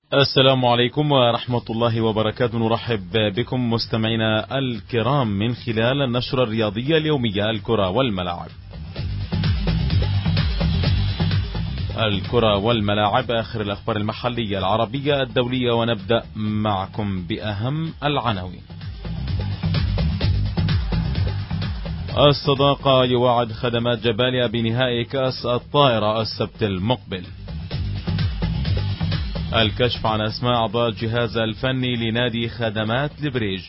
السلام عليكم ورحمة الله وبركاته. نرحب بكم مستمعينا الكرام من خلال النشرة الرياضية اليومية الكرة والملاعب. الكرة والملاعب، آخر الأخبار المحلية العربية الدولية، ونبدأ معكم بأهم العناوين. الصداقة يوعد خدمات جباليا بنهائي كأس الطائرة السبت المقبل. الكشف عن أسماء أعضاء الجهاز الفني لنادي خدمات البريج.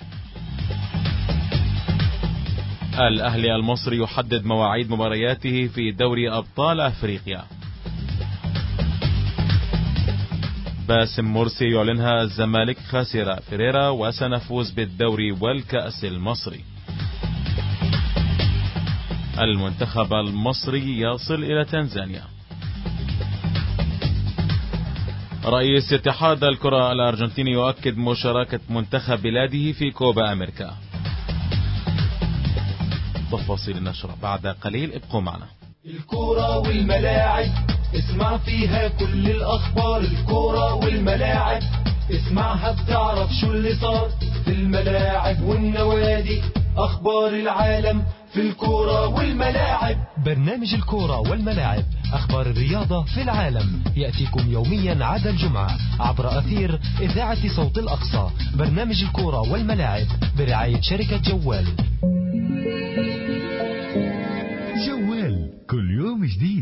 الأهلي المصري يحدد مواعيد مبارياته في دوري أبطال أفريقيا. باسم مرسي يعلنها الزمالك خاسر فيريرا وسنفوز بالدوري والكأس المصري. المنتخب المصري يصل إلى تنزانيا. رئيس اتحاد الكرة الأرجنتيني يؤكد مشاركة منتخب بلاده في كوبا أمريكا. تفاصيل النشرة بعد قليل، ابقوا معنا. الكرة والملاعب اسمع فيها كل الأخبار. الكرة والملاعب اسمعها بتعرف شو اللي صار في الملاعب والنوادي. أخبار العالم في الكرة والملاعب. برنامج الكرة والملاعب، أخبار الرياضة في العالم، يأتيكم يوميا عدا الجمعة عبر أثير إذاعة صوت الأقصى. برنامج الكرة والملاعب برعاية شركة جوال. جوال كل يوم جديد.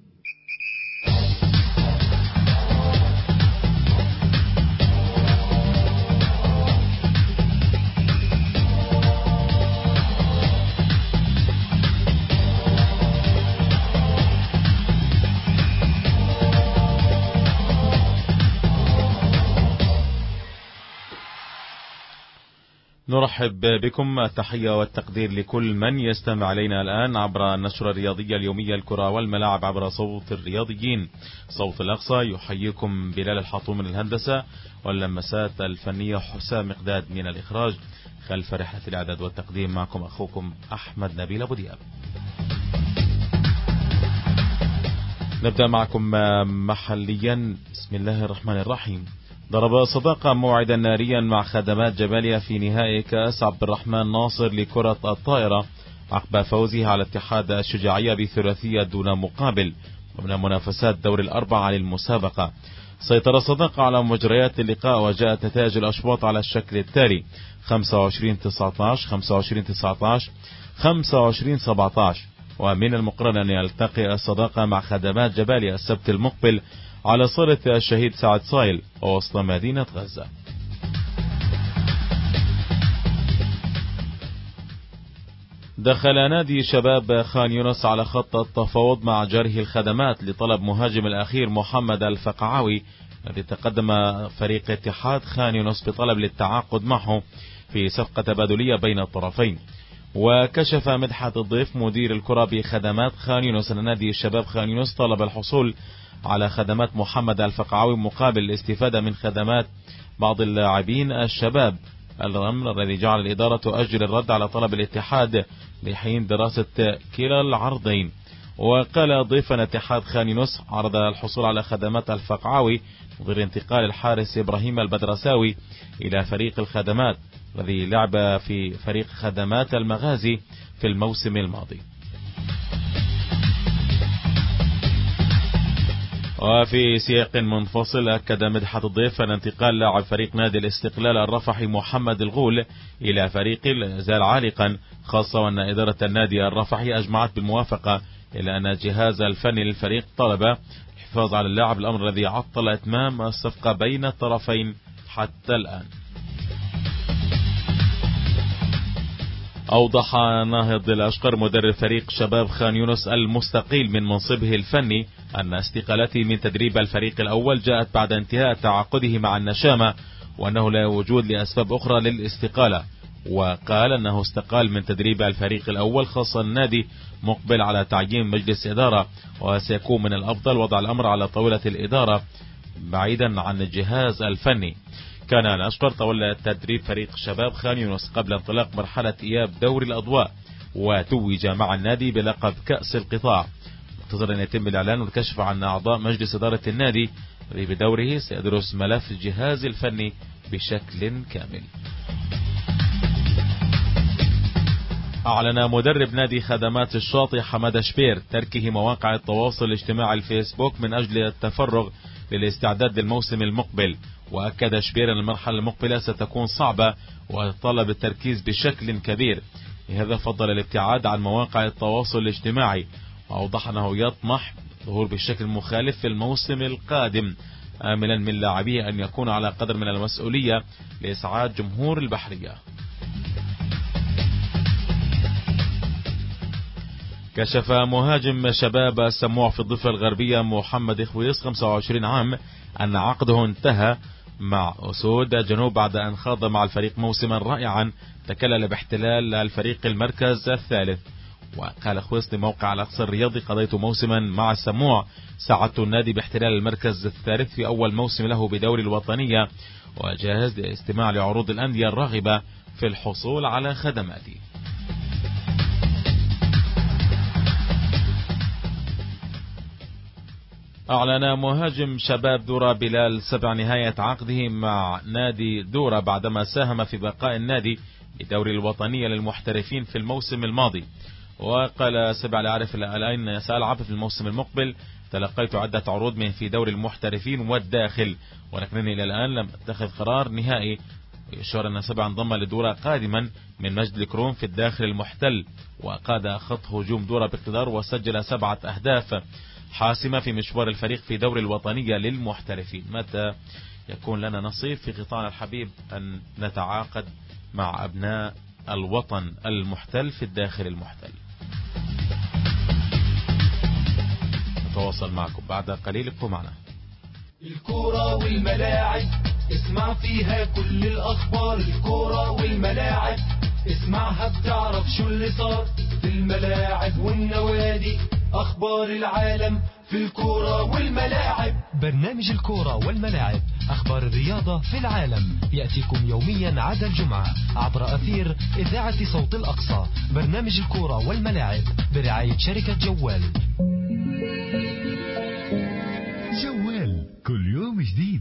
نرحب بكم، التحية والتقدير لكل من يستمع إلينا الآن عبر النشرة الرياضية اليومية الكرة والملاعب عبر صوت الرياضيين. صوت الأقصى يحييكم بلال الحطوم من الهندسة، واللمسات الفنية حسام مقداد من الإخراج. خلف رحلة الإعداد والتقديم معكم أخوكم أحمد نبيل أبو دياب. نبدأ معكم محليا. بسم الله الرحمن الرحيم. ضرب صداقة موعدا ناريا مع خدمات جباليا في نهائي كأس عبد الرحمن ناصر لكرة الطائرة عقب فوزه على اتحاد الشجاعية بثلاثية دون مقابل ضمن منافسات دور الأربعة للمسابقة. سيطر صداقة على مجريات اللقاء، وجاءت نتائج الأشواط على الشكل التالي: 25-19 25-19 25-17. ومن المقرر أن يلتقي الصداقة مع خدمات جباليا السبت المقبل على صالة الشهيد سعد صايل ووسط مدينة غزة. دخل نادي شباب خان يونس على خط التفاوض مع جاره الخدمات لطلب مهاجم الأخير محمد الفقعاوي، الذي تقدم فريق اتحاد خان يونس بطلب للتعاقد معه في صفقة تبادلية بين الطرفين. وكشف مدحت الضيف مدير الكرة بخدمات خان يونس أن نادي الشباب خان يونس طلب الحصول على خدمات محمد الفقعاوي مقابل الاستفادة من خدمات بعض اللاعبين الشباب، الأمر الذي جعل الإدارة تؤجل الرد على طلب الاتحاد لحين دراسة كلا العرضين. وقال ضيف أن اتحاد خان يونس عرض الحصول على خدمات الفقعاوي غير انتقال الحارس إبراهيم البدرساوي إلى فريق الخدمات الذي لعب في فريق خدمات المغازي في الموسم الماضي. وفي سياق منفصل، أكد مدحت الضيف أن انتقال لاعب فريق نادي الاستقلال الرفحي محمد الغول إلى فريق لا يزال عالقا، خاصة وأن إدارة النادي الرفحي أجمعت بالموافقة، إلى أن الجهاز الفني للفريق طلب الحفاظ على اللاعب، الأمر الذي عطل إتمام الصفقة بين الطرفين حتى الآن. أوضح ناهض الأشقر مدرب فريق شباب خان يونس المستقيل من منصبه الفني أن استقالته من تدريب الفريق الأول جاءت بعد انتهاء تعاقده مع النشامة، وأنه لا وجود لأسباب أخرى للاستقالة. وقال أنه استقال من تدريب الفريق الأول، خاصة النادي مقبل على تعيين مجلس إدارة، وسيكون من الأفضل وضع الأمر على طاولة الإدارة بعيدا عن الجهاز الفني. كان الأشقر تولى تدريب فريق شباب خان يونس قبل انطلاق مرحلة إياب دوري الأضواء، وتوج مع النادي بلقب كأس القطاع. منتظر أن يتم الإعلان والكشف عن أعضاء مجلس إدارة النادي الذي بدوره سيدرس ملف الجهاز الفني بشكل كامل. أعلن مدرب نادي خدمات الشاطئ حمادة شبير تركه مواقع التواصل الاجتماعي الفيسبوك من أجل التفرغ للاستعداد للموسم المقبل. وأكد شبير أن المرحلة المقبلة ستكون صعبة وتتطلب التركيز بشكل كبير، لهذا فضل الابتعاد عن مواقع التواصل الاجتماعي، وأوضح أنه يطمح ظهور بشكل مخالف في الموسم القادم، آملا من لاعبيه أن يكون على قدر من المسؤولية لإسعاد جمهور البحرية. كشف مهاجم شباب السموع في الضفة الغربية محمد خويس 25 عام أن عقده انتهى مع أسود الجنوب بعد أن خاض مع الفريق موسما رائعا تكلل باحتلال الفريق المركز الثالث. وقال خويس لموقع الأقصى الرياضي: قضيت موسما مع السموع، ساعدت النادي باحتلال المركز الثالث في أول موسم له بدوري الوطنية، وجاهز لاستماع لعروض الأندية الراغبة في الحصول على خدماتي. أعلن مهاجم شباب دورة بلال سبع نهاية عقده مع نادي دورة بعدما ساهم في بقاء النادي بدوري الوطنية للمحترفين في الموسم الماضي. وقال سبع: لا أعرف الآن سألعب في الموسم المقبل، تلقيت عدة عروض من في دوري المحترفين والداخل، ولكنني إلى الآن لم أتخذ قرار نهائي. يشار أن سبع انضم لدورة قادما من مجد الكروم في الداخل المحتل، وقاد خط هجوم دورة باقتدار وسجل 7 أهداف حاسمة في مشوار الفريق في دوري الوطنية للمحترفين. متى يكون لنا نصيب في قطاعنا الحبيب أن نتعاقد مع أبناء الوطن المحتل في الداخل المحتل؟ نتواصل معكم بعد قليل، ابقوا معنا. الكورة والملاعب اسمع فيها كل الأخبار، الكورة والملاعب اسمعها بتعرف شو اللي صار في الملاعب والنوادي، أخبار العالم في الكورة والملاعب. برنامج الكورة والملاعب، أخبار الرياضة في العالم، يأتيكم يوميا عدا الجمعة عبر أثير إذاعة صوت الأقصى. برنامج الكورة والملاعب برعاية شركة جوال. جوال كل يوم جديد.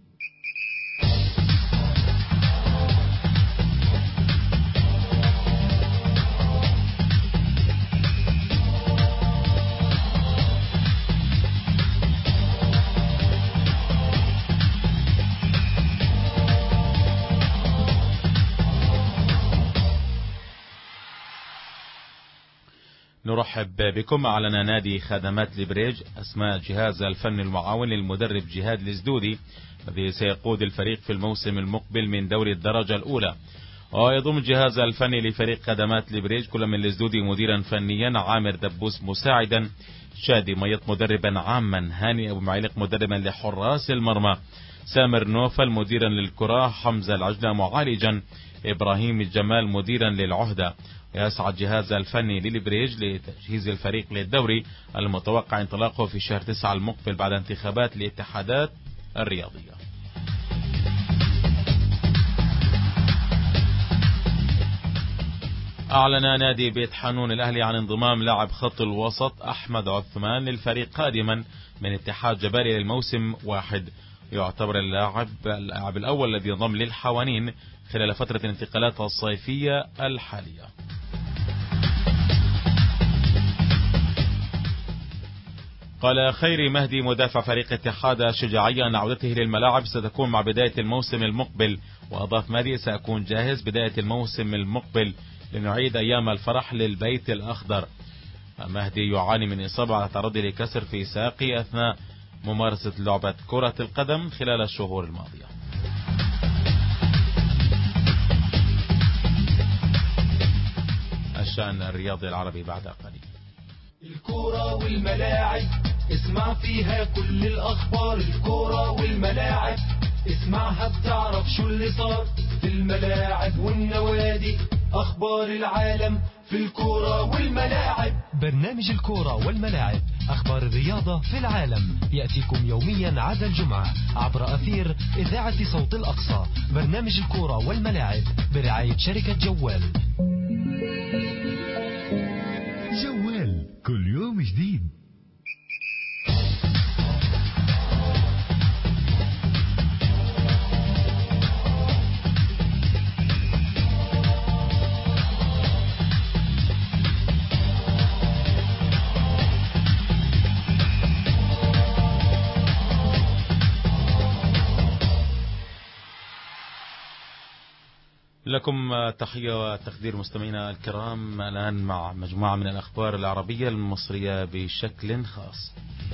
نرحب بكم. أعلن نادي خدمات لبريج أسماء جهاز الفن المعاون للمدرب جهاد الزدودي الذي سيقود الفريق في الموسم المقبل من دوري الدرجة الأولى. ويضم الجهاز الفني لفريق خدمات لبريج كل من الزدودي مديرا فنيا، عامر دبوس مساعدا، شادي ميط مدربا عاما، هاني أبو معلق مدربا لحراس المرمى، سامر نوفل مديرا للكرة، حمزة العجلة معالجا، إبراهيم الجمال مديرا للعهدة. يسعى الجهاز الفني للبريج لتجهيز الفريق للدوري المتوقع انطلاقه في شهر 9 المقبل بعد انتخابات الاتحادات الرياضية. أعلن نادي بيت حانون الأهلي عن انضمام لاعب خط الوسط أحمد عثمان للفريق قادما من اتحاد جبالي للموسم واحد. يعتبر اللاعب الأول الذي ينضم للحوانين خلال فترة الانتقالات الصيفية الحالية. قال خيري مهدي مدافع فريق اتحاد الشجاعية أن عودته للملاعب ستكون مع بداية الموسم المقبل، وأضاف مهدي: سأكون جاهز بداية الموسم المقبل لنعيد أيام الفرح للبيت الأخضر. مهدي يعاني من إصابة على تعرضه لكسر في ساقي أثناء ممارسة لعبة كرة القدم خلال الشهور الماضية. الشأن الرياضي العربي بعد قليل. الكورة والملاعب اسمع فيها كل الأخبار، الكورة والملاعب اسمعها بتعرف شو اللي صار في الملاعب والنوادي، أخبار العالم في الكورة والملاعب. برنامج الكورة والملاعب، أخبار الرياضة في العالم، يأتيكم يوميا عدا الجمعة عبر أثير إذاعة صوت الأقصى. برنامج الكورة والملاعب برعاية شركة جوال. جوال كل يوم جديد. لكم تحية وتقدير مستمعينا الكرام. الآن مع مجموعة من الأخبار العربية المصرية بشكل خاص.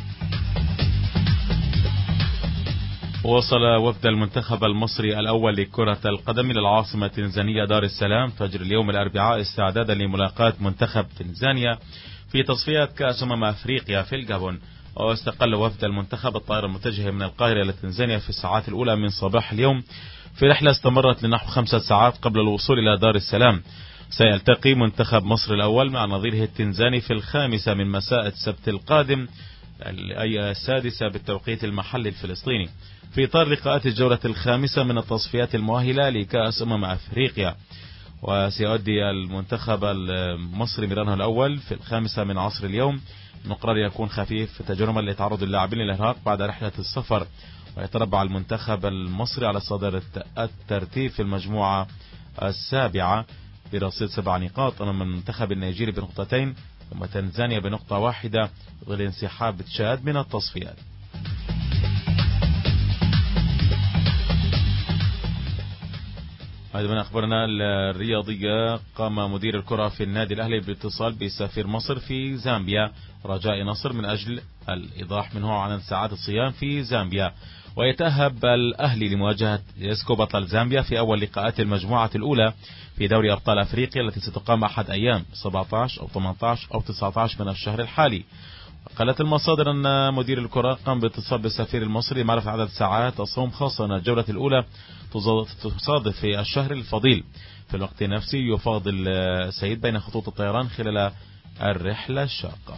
وصل وفد المنتخب المصري الأول لكرة القدم إلى العاصمة التنزانية دار السلام فجر اليوم الأربعاء استعدادا لملاقاة منتخب تنزانيا في تصفيات كأس أفريقيا في الجابون. واستقل وفد المنتخب الطائرة المتجهة من القاهرة إلى تنزانيا في الساعات الأولى من صباح اليوم في رحلة استمرت لنحو 5 ساعات قبل الوصول إلى دار السلام. سيلتقي منتخب مصر الأول مع نظيره التنزاني في 5 من مساء السبت القادم أي 6 بالتوقيت المحلي الفلسطيني في إطار لقاءات الجولة 5 من التصفيات المؤهلة لكأس أفريقيا. وسيؤدي المنتخب المصري ميرانه الأول في 5 من عصر اليوم. مقرر يكون خفيف تجربة لتعرض اللاعبين للإرهاق بعد رحلة السفر. ويتربع المنتخب المصري على صدارة الترتيب في المجموعة 7 برصيد 7 نقاط أمام المنتخب النيجيري بنقطتين ثم تنزانيا بنقطة واحدة ظل انسحاب تشاد من التصفيات. هذا من أخبارنا الرياضية. قام مدير الكرة في النادي الأهلي بالاتصال بسفير مصر في زامبيا رجاء نصر من أجل الإيضاح منه عن ساعات الصيام في زامبيا. ويتأهب الأهلي لمواجهة يسكو بطل زامبيا في أول لقاءات المجموعة الأولى في دوري أبطال أفريقيا التي ستقام أحد أيام 17 أو 18 أو 19 من الشهر الحالي. قالت المصادر أن مدير الكرة قام باتصال بالسفير المصري لمعرفة عدد ساعات الصوم، خاصة أن الجولة الأولى تصادف في الشهر الفضيل. في الوقت نفسه يفاضل سيد بين خطوط الطيران خلال الرحلة الشاقة.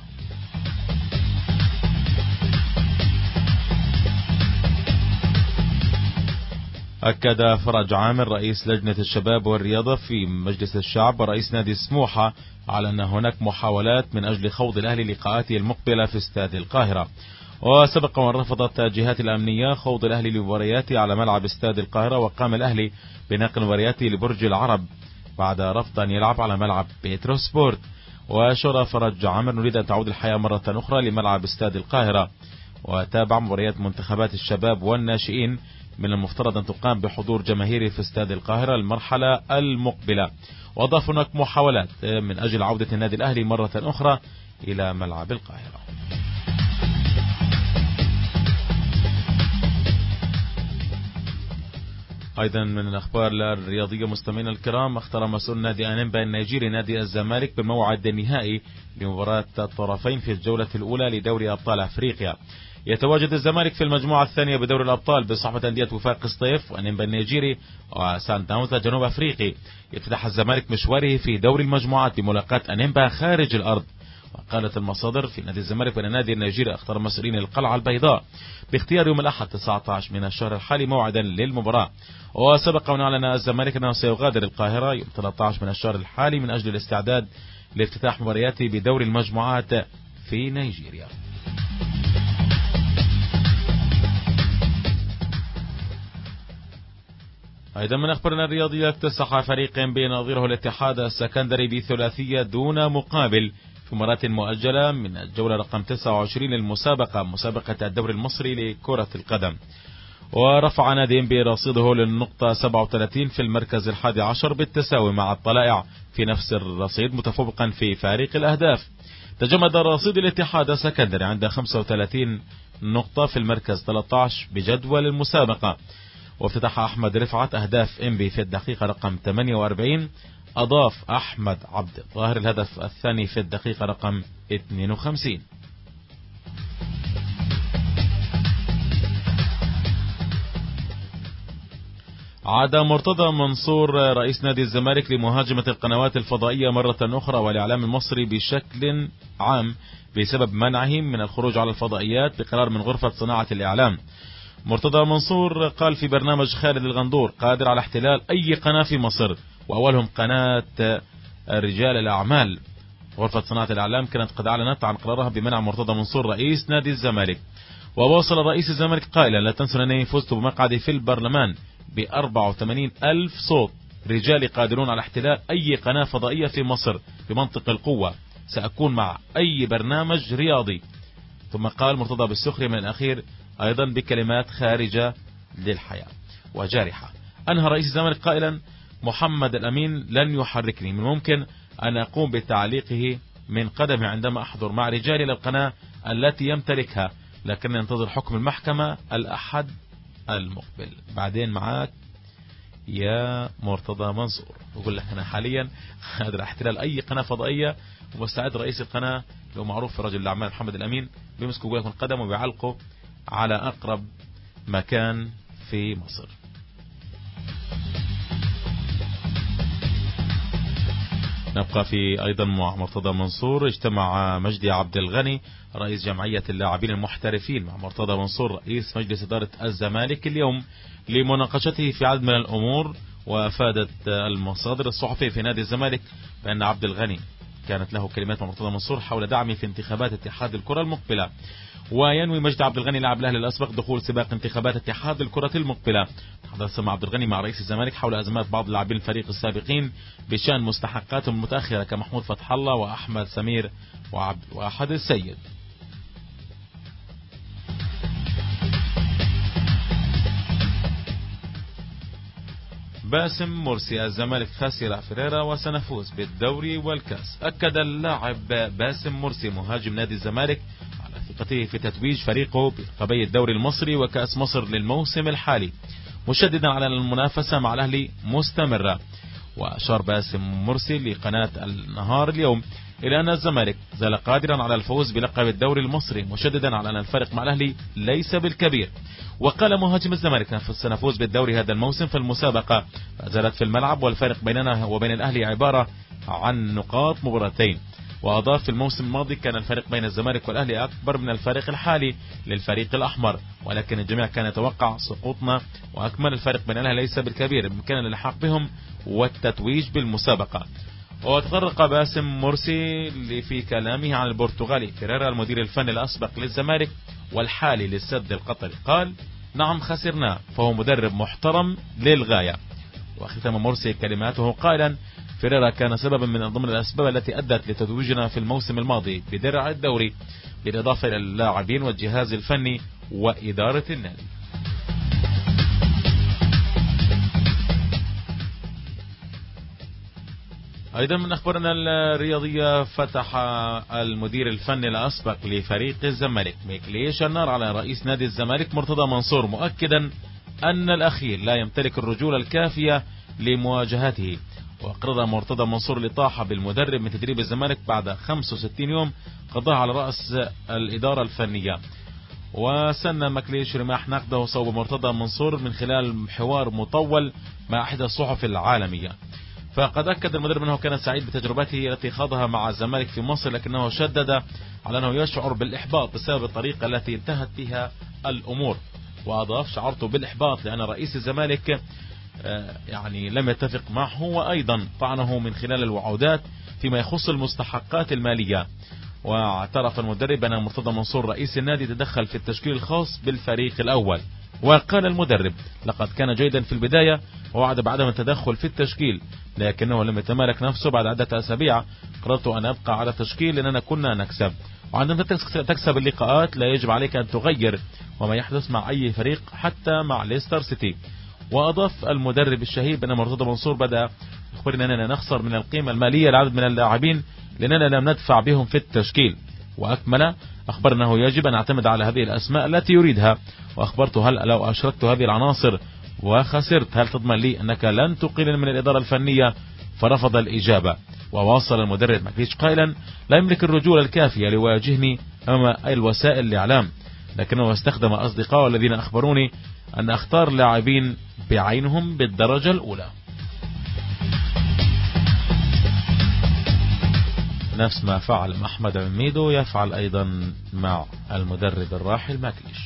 أكد فرج عامر رئيس لجنة الشباب والرياضة في مجلس الشعب ورئيس نادي سموحة على أن هناك محاولات من أجل خوض الأهلي لقاءاته المقبلة في استاد القاهرة. وسبق وأن رفضت الجهات الأمنية خوض الأهلي لمبارياته على ملعب استاد القاهرة، وقام الأهلي بنقل مبارياته لبرج العرب بعد رفض أن يلعب على ملعب بيترو سبورت. وأشار فرج عامر نريد أن تعود الحياة مرة أخرى لملعب استاد القاهرة. وتابع مباريات منتخبات الشباب والناشئين من المفترض أن تقام بحضور جماهيري في استاد القاهرة المرحلة المقبلة. وأضاف هناك محاولات من أجل عودة النادي الأهلي مرة أخرى إلى ملعب القاهرة. أيضا من الأخبار الرياضية مستمعينا الكرام، اختار مسؤول نادي أنيمبا النيجيري نادي الزمالك بالموعد النهائي لمباراة الطرفين في الجولة الأولى لدوري أبطال أفريقيا. يتواجد الزمالك في المجموعة الثانية بدوري الأبطال بصحبة أندية وفاق الصيف وأنيمبا النيجيري وسان داونز الجنوب أفريقي. يفتتح الزمالك مشواره في دوري المجموعات بملاقاة أنيمبا خارج الأرض. وقالت المصادر في نادي الزمالك بأن النادي النيجيري اختار مسؤولين القلعة البيضاء باختيار يوم الأحد 19 من الشهر الحالي موعدا للمباراة. وسبق أن أعلن الزمالك أنه سيغادر القاهرة يوم 13 من الشهر الحالي من أجل الاستعداد لافتتاح مبارياته بدوري المجموعات في نيجيريا. أيضا من أخبارنا الرياضية، اكتسح فريق بنظيره الاتحاد السكندري بثلاثية دون مقابل في مباراة مؤجلة من الجولة رقم 29 للمسابقة مسابقة الدوري المصري لكرة القدم. ورفع نادي إنبي رصيده للنقطة 37 في المركز 11 بالتساوي مع الطلائع في نفس الرصيد متفوقا في فارق الأهداف. تجمد رصيد الاتحاد السكندري عند 35 نقطة في المركز 13 بجدول المسابقة. وافتتح أحمد رفعت أهداف إنبي في الدقيقة رقم 48. أضاف أحمد عبد الظاهر الهدف الثاني في الدقيقة رقم 52. عاد مرتضى منصور رئيس نادي الزمالك لمهاجمة القنوات الفضائية مرة أخرى والإعلام المصري بشكل عام بسبب منعهم من الخروج على الفضائيات بقرار من غرفة صناعة الإعلام. مرتضى منصور قال في برنامج خالد الغندور قادر على احتلال أي قناة في مصر وأولهم قناة رجال الأعمال. غرفة صناعة الإعلام كانت قد أعلنت عن قرارها بمنع مرتضى منصور رئيس نادي الزمالك. وواصل رئيس الزمالك قائلا لا تنسوا أنني فزت بمقعدي في البرلمان ب84,000 صوت. رجالي قادرون على احتلال أي قناة فضائية في مصر بمنطق القوة. سأكون مع أي برنامج رياضي. ثم قال مرتضى بالسخرية من الأخير أيضا بكلمات خارجة للحياة وجارحة. أنهى رئيس الزمالك قائلا محمد الأمين لن يحركني، من ممكن أن أقوم بتعليقه من قدمي عندما أحضر مع رجالي للقناة التي يمتلكها، لكن ننتظر حكم المحكمة الأحد المقبل. بعدين معاك يا مرتضى منصور. بقول لك أنا حاليا قادر احتلال أي قناة فضائية، ومستعد رئيس القناة لو معروف في رجل الأعمال محمد الأمين بيمسكوا وياكم القدم وبيعلقوا على أقرب مكان في مصر. نبقى في أيضا مع مرتضى منصور. اجتمع مجدي عبد الغني رئيس جمعية اللاعبين المحترفين مع مرتضى منصور رئيس مجلس إدارة الزمالك اليوم لمناقشته في عدد من الأمور. وأفادت المصادر الصحفية في نادي الزمالك بأن عبد الغني كانت له كلمات مع مرتضى منصور حول دعمه في انتخابات اتحاد الكرة المقبلة. وينوي مجدي عبد الغني لاعب الأهلي الأسبق دخول سباق انتخابات اتحاد الكرة المقبلة. تحدث مع عبد الغني مع رئيس الزمالك حول أزمات بعض لاعبين الفريق السابقين بشأن مستحقاتهم المتأخرة كمحمود فتح الله وأحمد سمير وأحد السيد. باسم مرسي الزمالك خسر فريرا وسنفوز بالدوري والكاس. أكد اللاعب باسم مرسي مهاجم نادي الزمالك على ثقته في تتويج فريقه بلقبي الدوري المصري وكأس مصر للموسم الحالي، مشددا على المنافسة مع الأهلي مستمرة. وأشار باسم مرسي لقناة النهار اليوم إلى أن الزمالك زال قادرا على الفوز بلقب الدوري المصري، مشددا على أن الفرق مع الأهلي ليس بالكبير. وقال مهاجم الزمالك سنفوز بالدوري هذا الموسم، فالمسابقة ما زالت في الملعب والفرق بيننا وبين الأهلي عبارة عن نقاط مباراتين. وأضاف في الموسم الماضي كان الفرق بين الزمالك والأهلي أكبر من الفريق الحالي للفريق الأحمر، ولكن الجميع كان يتوقع سقوطنا، وأكمل الفرق بين الأهلي ليس بالكبير، بإمكان الالحاق بهم والتتويج بالمسابقة. وتطرق باسم مرسي في كلامه عن البرتغالي فيريرا المدير الفني الأسبق للزمالك والحالي للسد القطري. قال: نعم خسرنا، فهو مدرب محترم للغاية. وختم مرسي كلماته قائلا: فيريرا كان سببا من ضمن الأسباب التي أدت لتتويجنا في الموسم الماضي بدرع الدوري، بالإضافة إلى اللاعبين والجهاز الفني وإدارة النادي. أيضا من أخبارنا الرياضية، فتح المدير الفني الأسبق لفريق الزمالك ميكليش النار على رئيس نادي الزمالك مرتضى منصور، مؤكدا أن الأخير لا يمتلك الرجولة الكافية لمواجهته. وأقرر مرتضى منصور الإطاحة بالمدرب من تدريب الزمالك بعد 65 يوم قضاها على رأس الإدارة الفنية. وسن مكليش رماح نقده صوب مرتضى منصور من خلال حوار مطول مع إحدى الصحف العالمية. فقد أكد المدرب أنه كان سعيد بتجربته التي خاضها مع الزمالك في مصر، لكنه شدد على أنه يشعر بالإحباط بسبب الطريقة التي انتهت بها الأمور. وأضاف: شعرت بالإحباط لأن رئيس الزمالك لم يتفق معه، وأيضا طعنه من خلال الوعودات فيما يخص المستحقات المالية. واعترف المدرب أن مرتضى منصور رئيس النادي تدخل في التشكيل الخاص بالفريق الأول. وقال المدرب: لقد كان جيدا في البداية ووعد بعدم التدخل في التشكيل، لكنه لم يتمالك نفسه بعد عدة أسابيع. قررت أن أبقى على التشكيل لأننا كنا نكسب، وعندما تكسب اللقاءات لا يجب عليك أن تغير، وما يحدث مع أي فريق حتى مع ليستر سيتي. وأضاف المدرب الشهير بأن مرتضى منصور بدأ يخبرنا أننا نخسر من القيمة المالية لعدد من اللاعبين لأننا لم ندفع بهم في التشكيل. وأكمل أخبر أنه يجب أن أعتمد على هذه الأسماء التي يريدها. وأخبرته: هل لو أشركت هذه العناصر وخسرت هل تضمن لي أنك لن تقلل من الإدارة الفنية؟ فرفض الإجابة. وواصل المدرب مكليش قائلا: لا يملك الرجولة الكافية ليواجهني أمام الوسائل الإعلام، لكنه استخدم أصدقائه الذين أخبروني أن أختار لاعبين بعينهم بالدرجة الأولى. نفس ما فعل مع أحمد عميدو يفعل أيضا مع المدرب الراحل ماكليش.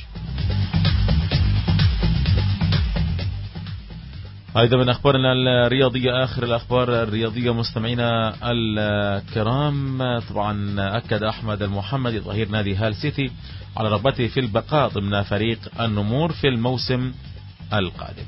أيضا من أخبارنا الرياضية، آخر الأخبار الرياضية مستمعينا الكرام، طبعا أكد أحمد المحمدي ظهير نادي هال سيتي على رغبته في البقاء ضمن فريق النمور في الموسم القادم.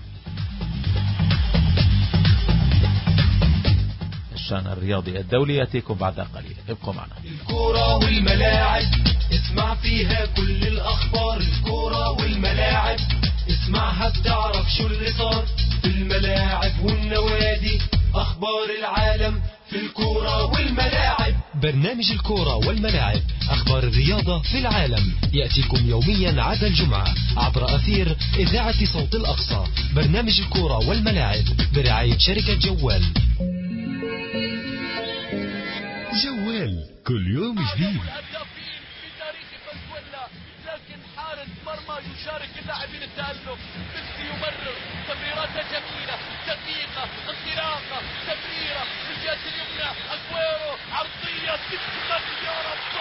الشان الرياضي الدولي يأتيكم بعد قليل، ابقوا معنا. الكرة والملاعب اسمع فيها كل الأخبار، الكرة والملاعب اسمعها بتعرف شو اللي صار في الملاعب والنوادي برنامج الكورة والملاعب، أخبار الرياضة في العالم، يأتيكم يوميا عدا الجمعة عبر أثير إذاعة صوت الأقصى. برنامج الكورة والملاعب برعاية شركة جوال. جوال كل يوم جديد. لكن حارس مرمى يشارك اللاعبين التألق. ميسي يمرر تمريرات جميلة دقيقة انطلاقة تمريرة في الجهة اليمنى. أجويرو عرضية تكمل يا رب.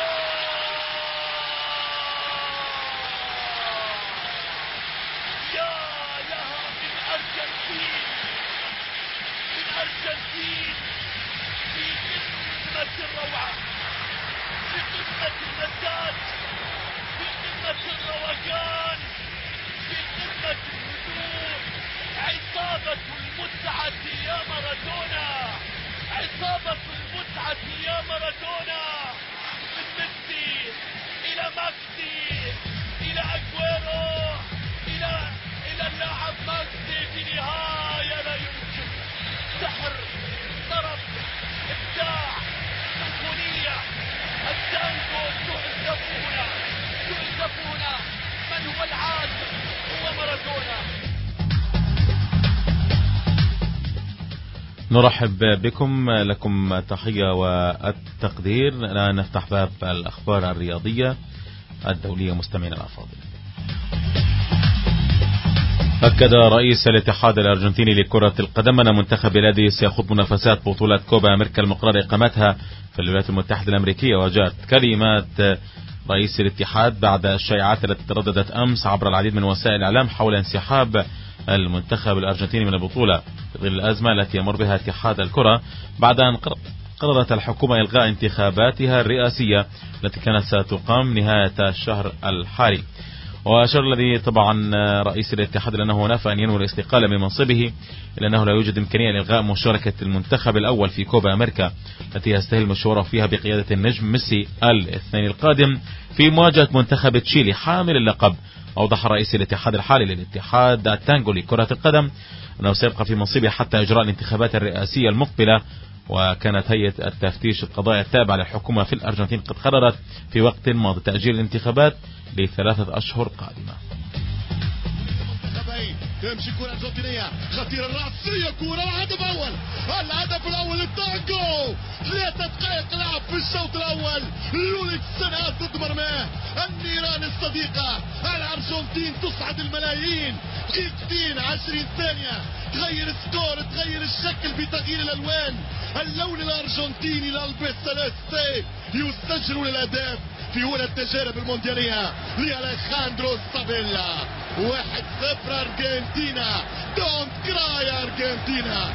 يا لها من أرجنتين، من أرجنتين في قمة الروعة، في قمة المزاج، في قمة الروقان، في قمة الهدوء. عصابة المتعة يا مارادونا، عصابة المتعة يا مارادونا. من ميسي إلى ماكسي إلى أجويرو إلى اللاعب ماكسي في نهاية لا يمكن. سحر، طرب، إبداع، سيمفونية، التانجو. تعزفون من هو العازف؟ هو مارادونا. نرحب بكم، لكم تحية والتقدير. الآن نفتح باب الأخبار الرياضية الدولية. مستمعينا الأفاضل، أكد رئيس الاتحاد الأرجنتيني لكرة القدم أن منتخب بلاده سيخوض منافسات بطولة كوبا أمريكا المقرر إقامتها في الولايات المتحدة الأمريكية. وجاءت كلمات رئيس الاتحاد بعد الشائعات التي ترددت أمس عبر العديد من وسائل الإعلام حول انسحاب المنتخب الأرجنتيني من البطولة في ظل الأزمة التي يمر بها اتحاد الكرة بعد أن قررت الحكومة إلغاء انتخاباتها الرئاسية التي كانت ستقام نهاية الشهر الحالي. وأشار الذي طبعا رئيس الاتحاد لأنه نفى أن ينوي الاستقالة من منصبه، إلا أنه لا يوجد إمكانية لإلغاء مشاركة المنتخب الأول في كوبا أمريكا التي يستهل مشواره فيها بقيادة النجم ميسي الاثنين القادم في مواجهة منتخب تشيلي حامل اللقب. أوضح رئيس الاتحاد الحالي للاتحاد التانجو لكرة القدم أنه سيبقى في منصبه حتى إجراء الانتخابات الرئاسية المقبلة. وكانت هيئة التفتيش القضائي التابعة للحكومة في الأرجنتين قد قررت في وقت ماضي تأجيل الانتخابات ل3 أشهر قادمة. تمشي كرة أرجنتينية خطيرة رأسية، كرة الهدف الأول للتانجو. 3 دقائق لعب في الشوط الأول. لوليك سنة ضد مرماه. النيران الصديقة الأرجنتين تصعد الملايين. دقيقتين 20 ثانية تغير السكور، تغير الشكل بتغيير الألوان. اللون الأرجنتيني الألبيساليستي يسجل الأهداف في أولى التجارب المونديالية لأليخاندرو سافيلا. 1-0 أرجنتينا. دونت كراي أرجنتينا.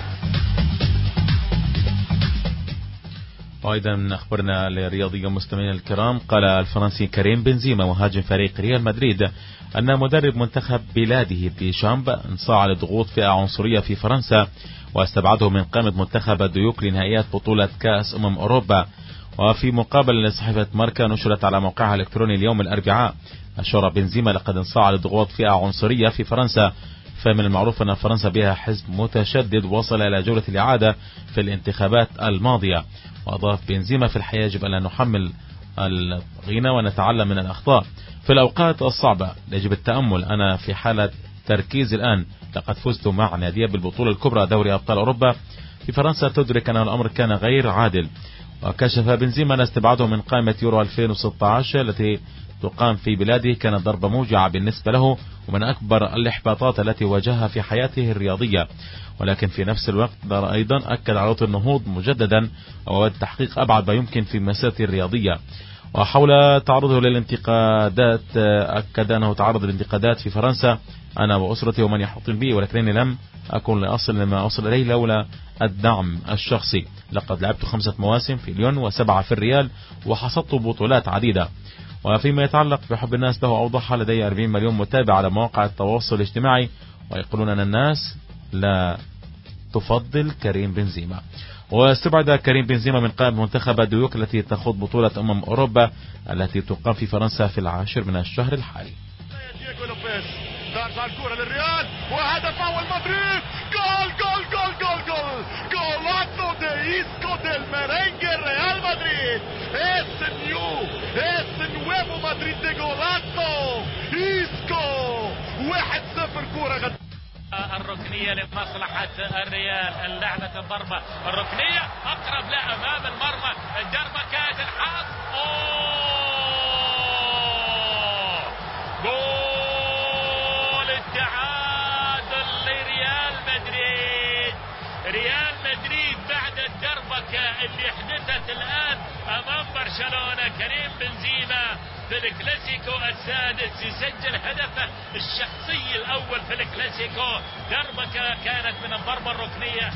وأيضا أخبرنا الرياضية مستمعينا الكرام، قال الفرنسي كريم بنزيما مهاجم فريق ريال مدريد أن مدرب منتخب بلاده ديشامب انصاع لضغوط فئة عنصرية في فرنسا واستبعده من قائمة منتخب الديوك لنهائيات بطولة كأس أوروبا. وفي مقابل لصحيفة ماركا نشرت على موقعها الإلكتروني اليوم الأربعاء، أشار بنزيما لقد انصاع لضغوط فئة عنصرية في فرنسا، فمن المعروف أن فرنسا بها حزب متشدد وصل إلى جولة الإعادة في الانتخابات الماضية. وأضاف بنزيما: في الحياة يجب أن نحمل الغنى ونتعلم من الأخطاء في الأوقات الصعبة، يجب التأمل. أنا في حالة تركيز الآن، لقد فزت مع نادية بالبطولة الكبرى دوري أبطال أوروبا. في فرنسا تدرك أن الأمر كان غير عادل. وكشف بنزيما أن استبعاده من قائمة يورو 2016 التي تقام في بلاده كانت ضربة موجعة بالنسبة له ومن أكبر الإحباطات التي واجهها في حياته الرياضية. ولكن في نفس الوقت أيضا أكد على النهوض مجددا وود تحقيق أبعد ما يمكن في مسيرته الرياضية. وحول تعرضه للانتقادات أكد أنه تعرض للانتقادات في فرنسا أنا وأسرتي ومن يحيطون بي، ولكنني لم أكن لأصل لما أصل إليه لولا الدعم الشخصي. لقد لعبت 5 مواسم في ليون و7 في الريال وحصدت بطولات عديدة. وفيما يتعلق بحب الناس له أوضح: لدي 40 مليون متابع على مواقع التواصل الاجتماعي ويقولون أن الناس لا تفضل كريم بنزيما. واستبعد كريم بنزيما من قائمة منتخب الديوك التي تخوض بطولة أوروبا التي تقام في فرنسا في 10 من الشهر الحالي. ترجع الكرة للريال وهدف أول مدريد. جول جول جول جول جول جول. اسكو دي المرنجي ريال مدريد. es nuevo Madrid de Golazo إيسكو 1-0 كورة الركنية لمصلحة الريال. اللعنة الضربة الركنية أقرب لا أمام المرمى. الضربة كانت الحظ. جول التعادل لريال مدريد. ريال مدريد بعد الضربة اللي حدثت الآن أمام برشلونة، كريم بنزيما في الكلاسيكو السادس يسجل هدفه الشخصي الأول في الكلاسيكو. ضربة كانت من الضربة الركنية.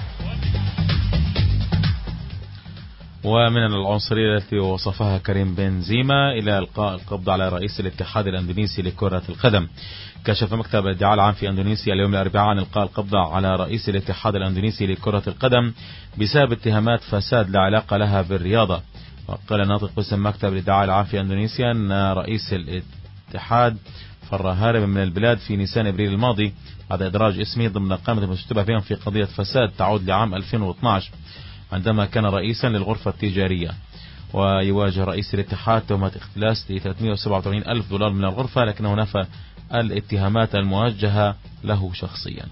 ومن العنصرية التي وصفها كريم بنزيما إلى إلقاء القبض على رئيس الاتحاد الأندونيسي لكرة القدم. كشف مكتب الادعاء العام في أندونيسيا اليوم الأربعاء عن إلقاء القبض على رئيس الاتحاد الأندونيسي لكرة القدم بسبب اتهامات فساد لا علاقة لها بالرياضة. وقال ناطق باسم مكتب الادعاء العام في أندونيسيا أن رئيس الاتحاد فر هاربا من البلاد في نيسان ابريل الماضي بعد إدراج اسمه ضمن قائمة المشتبه بهم في قضية فساد تعود لعام 2012 عندما كان رئيسا للغرفة التجارية. ويواجه رئيس الاتحاد تهمة اختلاس ل $387,000 من الغرفة، لكنه نفى الاتهامات الموجهة له شخصيا.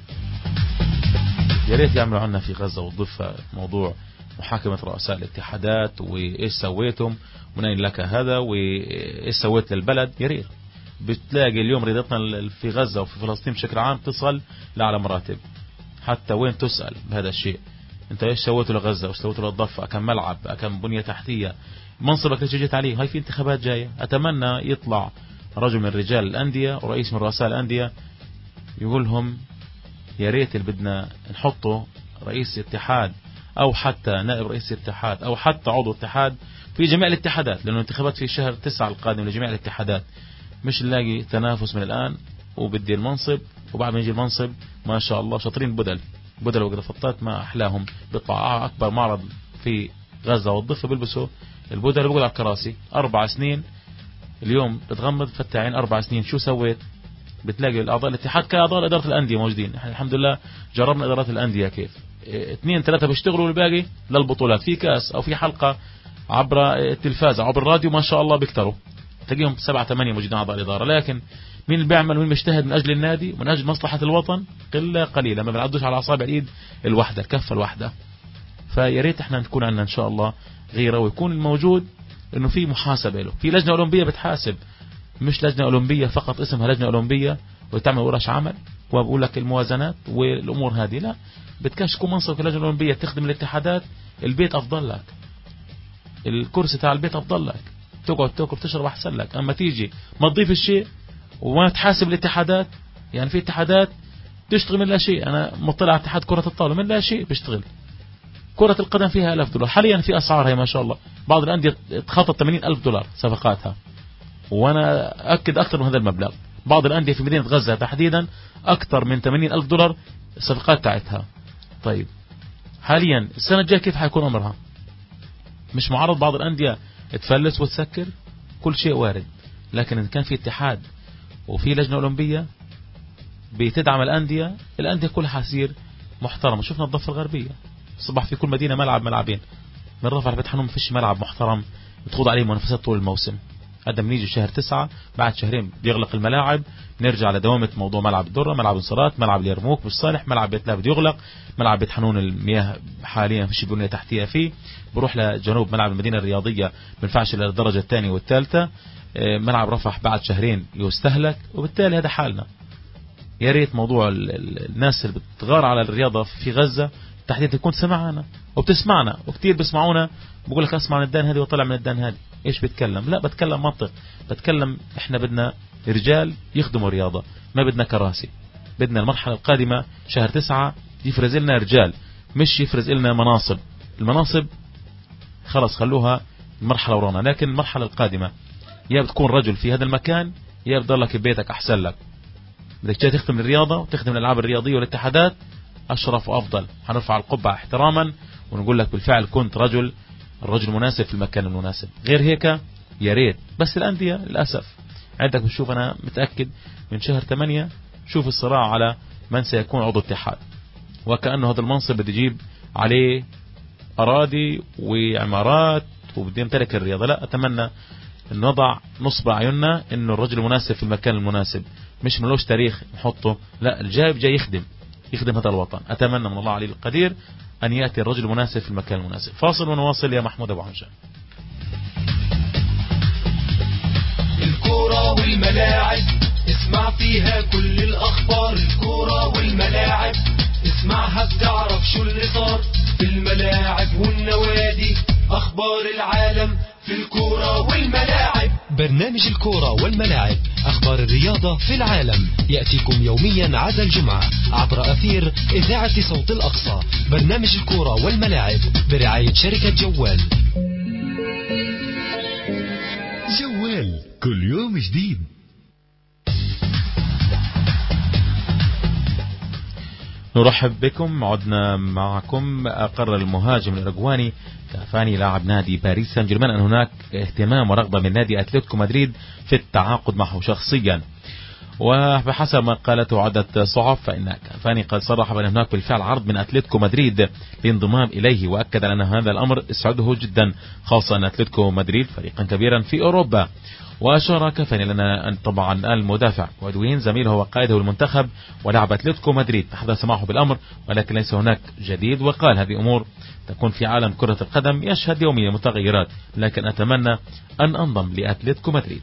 يا ريت يعملوا عنا في غزة والضفة موضوع محاكمة رؤساء الاتحادات وإيش سويتم من أين لك هذا وإيش سويت للبلد. يا ريت بتلاقي اليوم رياضتنا في غزة وفي فلسطين بشكل عام تصل لأعلى مراتب، حتى وين تسأل بهذا الشيء. انت ايش سويته لغزة وايش سويته للضفة؟ كم ملعب، كم بنية تحتية، منصبك ليش جيت عليه؟ هاي في انتخابات جاية. اتمنى يطلع رجل من رجال الأندية ورئيس من رؤساء الأندية يقول لهم يا ريت اللي بدنا نحطه رئيس اتحاد او حتى نائب رئيس الاتحاد او حتى عضو اتحاد في جميع الاتحادات، لانه الانتخابات في شهر 9 القادم لجميع الاتحادات. مش نلاقي تنافس من الآن وبدي المنصب وبعد ما يجي المنصب ما شاء الله شاطرين بدل وقرفطات ما أحلاهم، بيطلع أكبر معرض في غزة والضفة بيلبسوا البدل وبيقول على الكراسي 4 سنين. اليوم بتغمض فتعين 4 سنين شو سويت؟ بتلاقي الأعضاء الاتحاد كأعضاء إدارة الأندية موجودين. الحمد لله جربنا إدارات الأندية كيف 2-3 بيشتغلوا والباقي للبطولات في كاس أو في حلقة عبر التلفاز أو عبر الراديو ما شاء الله بيكتروا، تلاقيهم 7-8 موجودين أعضاء الإدارة. لكن مين اللي بيعمل ومين بيجتهد من أجل النادي ومن أجل مصلحة الوطن؟ قلة قليلة، ما بنعدوش على أصابع الإيد الواحدة الكفة الواحدة. فيا ريت احنا نكون عندنا إن شاء الله غيره، ويكون الموجود إنه في محاسبة له، في لجنة أولمبية بتحاسب، مش لجنة أولمبية فقط اسمها لجنة أولمبية وتعمل ورش عمل وبقول لك الموازنات والأمور هذه. لا، بتكشكوا منصب في اللجنة الأولمبية تخدم الاتحادات، البيت أفضل لك، الكرسي تاع البيت أفضل لك، تقعد تاكل تشرب أحسن لك. أما تيجي ما تضيف الشيء وما تحاسب الاتحادات. يعني في اتحادات تشتغل من لا شيء. أنا مطلع على اتحاد كرة الطاولة من لا شيء بيشتغل. كرة القدم فيها $1000 حاليا في أسعار هي ما شاء الله، بعض الأندية تخطط $80,000 صفقاتها، وأنا أكد أكثر من هذا المبلغ. بعض الأندية في مدينة غزة تحديدا أكثر من $80,000 الصفقات تاعتها. طيب حاليا السنة الجاية كيف حيكون أمرها؟ مش معرض بعض الأندية تفلس وتسكر؟ كل شيء وارد. لكن إذا كان في اتحاد وفي لجنة أولمبية بتدعم الأندية كلها حصير محترمة. شفنا الضفة الغربية صبح في كل مدينة ملعبين. من رفح لبيت حنون فيش ملعب محترم بتخوض عليه منافسات طول الموسم. قدم نيجي شهر 9 بعد شهرين بيغلق الملاعب، نرجع لدوامة موضوع ملعب الدرة، ملعب انصارات، ملعب اليرموك مش صالح، ملعب بيت لابد يغلق، ملعب بيت حنون المياه حاليا فيش بنية تحتية فيه، بروح لجنوب ملعب المدينة الرياضية بنفعش للدرجة الثانية والثالثة، ملعب رفح بعد شهرين يستهلك. وبالتالي هذا حالنا. يا ريت موضوع الناس اللي بتغار على الرياضة في غزة تحديدا تكون سمعنا وبتسمعنا، وكتير بسمعونا بقول لك اسمع من الدان هذه وطلع من الدان هذه. ايش بتكلم؟ لا بتكلم منطق، بتكلم احنا بدنا رجال يخدموا الرياضة، ما بدنا كراسي. بدنا المرحلة القادمة شهر 9 يفرز لنا رجال، مش يفرز لنا مناصب. المناصب خلص خلوها المرحلة ورانا، لكن المرحلة القادمة يا بتكون رجل في هذا المكان يا بتضلك ببيتك أحسن لك. بدك جاي تخدم الرياضة وتخدم الألعاب الرياضية والاتحادات أشرف وأفضل. حنرفع القبعة احتراما ونقول لك بالفعل كنت الرجل المناسب في المكان المناسب. غير هيك يا ريت. بس الأندية للأسف عندك بتشوف، أنا متأكد من شهر 8 شوف الصراع على من سيكون عضو اتحاد، وكأنه هذا المنصب بده يجيب عليه أراضي وعمارات وبدي يمتلك الرياضة. لا، أتمنى أن نضع نصب أعيننا أنه الرجل المناسب في المكان المناسب، مش ملوش تاريخ نحطه، لا، الجايب جاي يخدم هذا الوطن. أتمنى من الله علي القدير أن يأتي الرجل المناسب في المكان المناسب. فاصل ونواصل يا محمود أبو حمشان. الكرة والملاعب اسمع فيها كل الأخبار. الكرة والملاعب اسمعها بتعرف شو اللي صار في الملاعب والنوادي. أخبار العالم في الكرة والملاعب. برنامج الكرة والملاعب، أخبار الرياضة في العالم، يأتيكم يوميا عدا الجمعة عبر أثير إذاعة صوت الأقصى. برنامج الكرة والملاعب برعاية شركة جوال. جوال كل يوم جديد. نرحب بكم، عدنا معكم. أقر المهاجم الأرجواني كافاني لاعب نادي باريس سان جيرمان أن هناك اهتمام ورغبة من نادي أتلتيكو مدريد في التعاقد معه شخصيا، وبحسب ما قالته عدة صحف فإن كافاني قد صرح بأن هناك بالفعل عرض من أتلتيكو مدريد للانضمام إليه، وأكد أن هذا الأمر يسعده جدا، خاصة أن أتلتيكو مدريد فريقا كبيرا في أوروبا. وأشار كافاني لنا أن طبعا المدافع وادوين زميله وقائده المنتخب ولاعب أتلتيكو مدريد تحدث معه بالأمر، ولكن ليس هناك جديد، وقال هذه أمور تكون في عالم كرة القدم يشهد يوميا متغيرات، لكن أتمنى أن أنضم لأتلتيكو مدريد.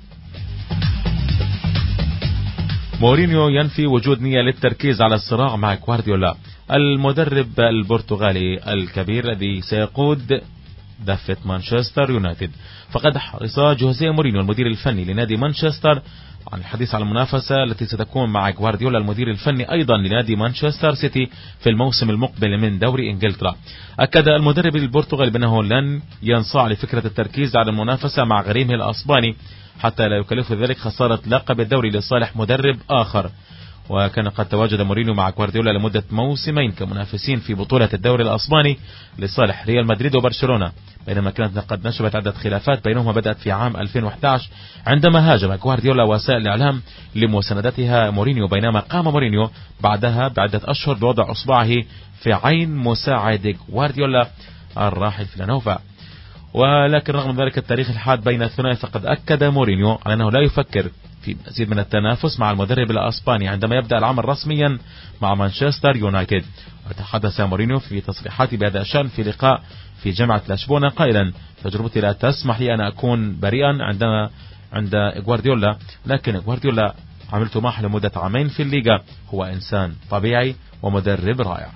مورينيو ينفي وجود نية للتركيز على الصراع مع غوارديولا. المدرب البرتغالي الكبير الذي سيقود دفة مانشستر يونايتد، فقد حرص جوزيه مورينيو المدير الفني لنادي مانشستر عن الحديث عن المنافسة التي ستكون مع غوارديولا المدير الفني أيضا لنادي مانشستر سيتي في الموسم المقبل من دوري إنجلترا. أكد المدرب البرتغالي بأنه لن ينصاع لفكرة التركيز على المنافسة مع غريمه الأسباني حتى لا يكلف ذلك خسارة لقب الدوري لصالح مدرب آخر. وكان قد تواجد مورينيو مع غوارديولا لمدة موسمين كمنافسين في بطولة الدوري الأسباني لصالح ريال مدريد وبرشلونة، بينما كانت قد نشبت عدة خلافات بينهما بدأت في عام 2011 عندما هاجم غوارديولا وسائل الإعلام لمساندتها مورينيو، بينما قام مورينيو بعدها بعدة أشهر بوضع أصبعه في عين مساعد غوارديولا الراحل فيلانوفا. ولكن رغم ذلك التاريخ الحاد بين الثنائي، فقد أكد مورينيو على أنه لا يفكر في مزيد من التنافس مع المدرب الأسباني عندما يبدأ العمل رسميا مع مانشستر يونايتد. وتحدث مورينيو في تصريحاته بهذا الشأن في لقاء في جامعة لشبونة قائلا: تجربتي لا تسمح لي أن أكون بريئا عند غوارديولا، لكن غوارديولا عملت معه لمدة عامين في الليغا، هو إنسان طبيعي ومدرب رائع.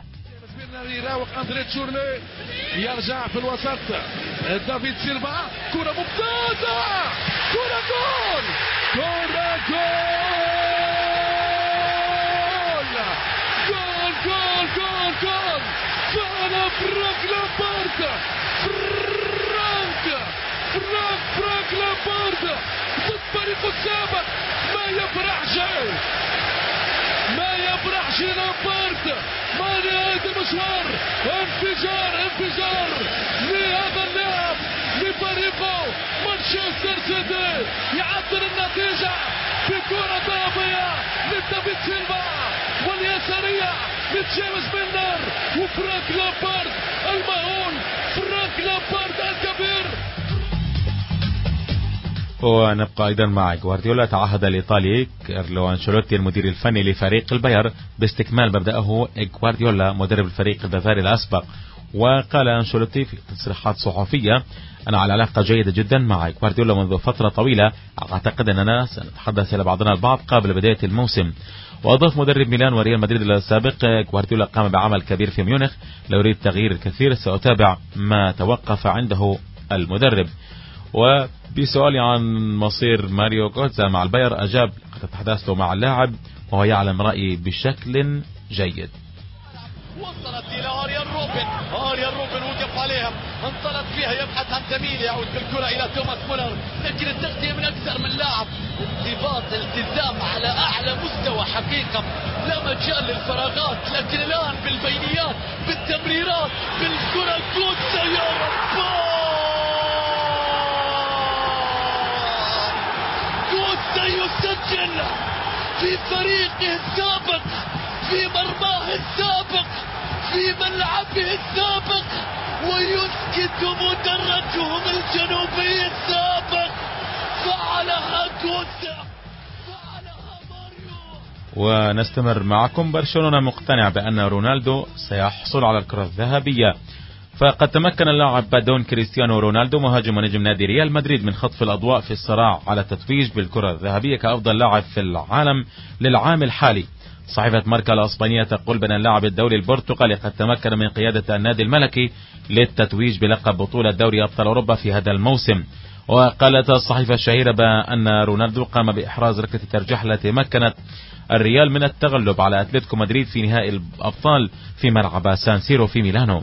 يرجع في الوسط دافيد سيلفا، كرة ممتازة، كرة جول، كرة جول، جول جول جول جول، فعلا فرانك لامبارد، فرانك لامبارد ضد فريقه السابق. ما يفرحش لامبارد، ما نهاية المشوار، انفجار لهذا اللاعب لفريقه مانشستر سيتي، يعدل النتيجة بكرة ضربية لدافيد سيلفا واليسارية لجيمس ميلنر وفرانك لامبارد المهول، فرانك لامبارد الكبير. ونبقى أيضا مع غوارديولا. تعهد الإيطالي كارلو أنشيلوتي المدير الفني لفريق الباير باستكمال مبدأه غوارديولا مدرب الفريق البافاري الأسبق. وقال أنشيلوتي في تصريحات صحفية: أنا على علاقة جيدة جدا مع غوارديولا منذ فترة طويلة، أعتقد أننا سنتحدث إلى بعضنا البعض قبل بداية الموسم. وأضاف مدرب ميلان وريال مدريد السابق: غوارديولا قام بعمل كبير في ميونخ، لا يريد تغيير الكثير، سأتابع ما توقف عنده المدرب. وبسؤال عن مصير ماريو غوتزا مع الباير أجاب: قد تحدثت مع اللاعب وهو يعلم رأيي بشكل جيد. وصلت إلى آريان روبن وقف عليها، انطلق فيها يبحث عن زميله، يعود بالكرة إلى توماس مولر، لكن التغطية من أكثر من لاعب، انضباط التزام على أعلى مستوى حقيقة، لا مجال للفراغات، لكن الآن بالبينيات بالتمريرات بالكرة غوتزا، يا رب يسجل في فريقه السابق، في مرماه السابق، في ملعبه السابق، ويسجل مدرجهم الجنوبي السابق فعلها جوزة، فعلها ماريو. ونستمر معكم. برشلونة مقتنع بأن رونالدو سيحصل على الكرة الذهبية. فقد تمكن اللاعب دون كريستيانو رونالدو مهاجم ونجم نادي ريال مدريد من خطف الأضواء في الصراع على التتويج بالكرة الذهبية كأفضل لاعب في العالم للعام الحالي. صحيفة ماركا الأسبانية تقول بأن اللاعب الدولي البرتغالي قد تمكن من قيادة النادي الملكي للتتويج بلقب بطولة دوري أبطال أوروبا في هذا الموسم. وقالت الصحيفة الشهيرة بأن رونالدو قام بإحراز ركلة الترجيح التي مكنت الريال من التغلب على أتلتيكو مدريد في نهائي الأبطال في ملعب سان سيرو في ميلانو.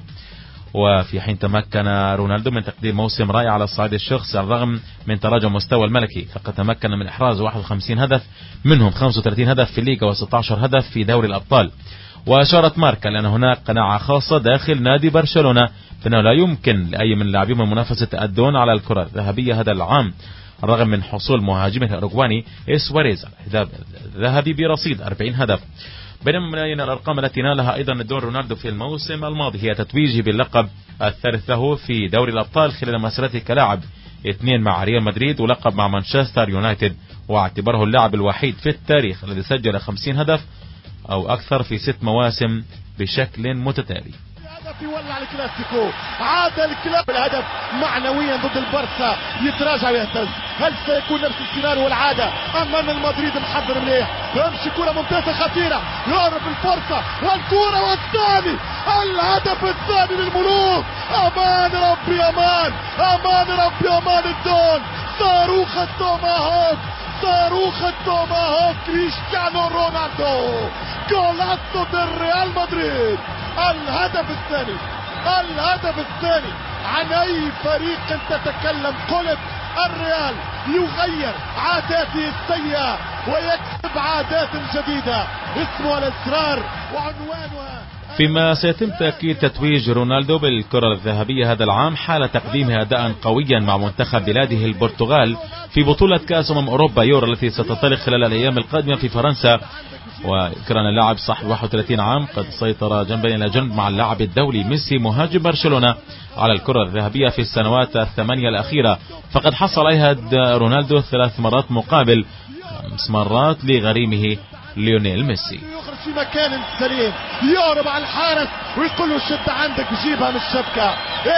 وفي حين تمكن رونالدو من تقديم موسم رائع على الصعيد الشخصي على الرغم من تراجع مستوى الملكي، فقد تمكن من إحراز 51 هدف منهم 35 هدف في الليغا و16 هدف في دوري الأبطال. وأشارت ماركا لأن هناك قناعة خاصة داخل نادي برشلونة بأنه لا يمكن لأي من اللاعبين من منافسة الدون على الكرة الذهبية هذا العام، رغم من حصول مهاجمه الأوروغواني سواريز على الذهبي برصيد 40 هدف. بينما من الأرقام التي نالها أيضا الدون رونالدو في الموسم الماضي هي تتويجه باللقب الثالث له في دوري الأبطال خلال مسيرته كلاعب، 2 مع ريال مدريد ولقب مع مانشستر يونايتد، واعتبره اللاعب الوحيد في التاريخ الذي سجل 50 هدف أو أكثر في 6 مواسم بشكل متتالي. يولع الكلاسيكو، عاد الكلاب الهدف معنويا ضد البرسا، يتراجع ويهتز. هل سيكون نفس السيناريو والعادة امام المدريد؟ محضر مليح، يمشي كرة ممتازة خطيرة، يعرف الفرصة والكرة والثاني، الهدف الثاني للملوك. امان ربي امان، امان ربي امان الدون. صاروخ التوماهوك، صاروخ التوماهوك كريستيانو رونالدو، جولاتو للريال مدريد. الهدف الثاني، الهدف الثاني. عن اي فريق تتكلم؟ قلت الريال يغير عاداته السيئة ويكسب عادات جديدة، اسمها الاصرار وعنوانها. فيما سيتم تأكيد تتويج رونالدو بالكرة الذهبية هذا العام حال تقديمه أداء قويا مع منتخب بلاده البرتغال في بطولة كأس أوروبا يورو التي ستنطلق خلال الأيام القادمة في فرنسا. وكان اللاعب صاحب 31 عام قد سيطر جنبا إلى جنب مع اللاعب الدولي ميسي مهاجم برشلونة على الكرة الذهبية في السنوات الثمانية الأخيرة، فقد حصل عليها رونالدو 3 مرات مقابل 5 مرات لغريمه ليونيل ميسي. يخرج في مكان سليم، يقرب على الحارس ويقول له شد عندك وجيبها من الشبكة.